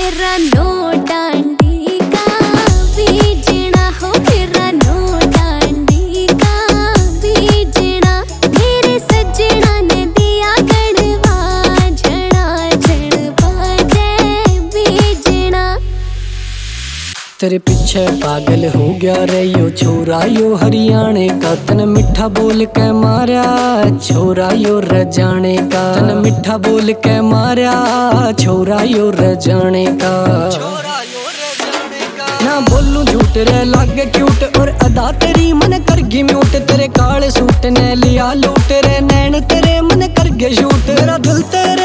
मेरा नो डांडी का बीजना हो, मेरा नो डांडी का बीजना। मेरे सजना ने दिया गढ़वा झड़ा झड़ बाजे बीजना। तेरे पीछे पागल हो गया रे यो छोरा यो हरियाणे का। तन मिठा बोल के मारा छोरा यो रजाने का। तन मिठा बोल के मारा छोरा यो रजाने का। ना बोलूं झूठ रे लागे क्यूट और अदा तेरी मन कर गई म्यूट। तेरे काले सूट ने लिया लूट रे नैन तेरे मन कर गए शूट। मेरा दिल तेरे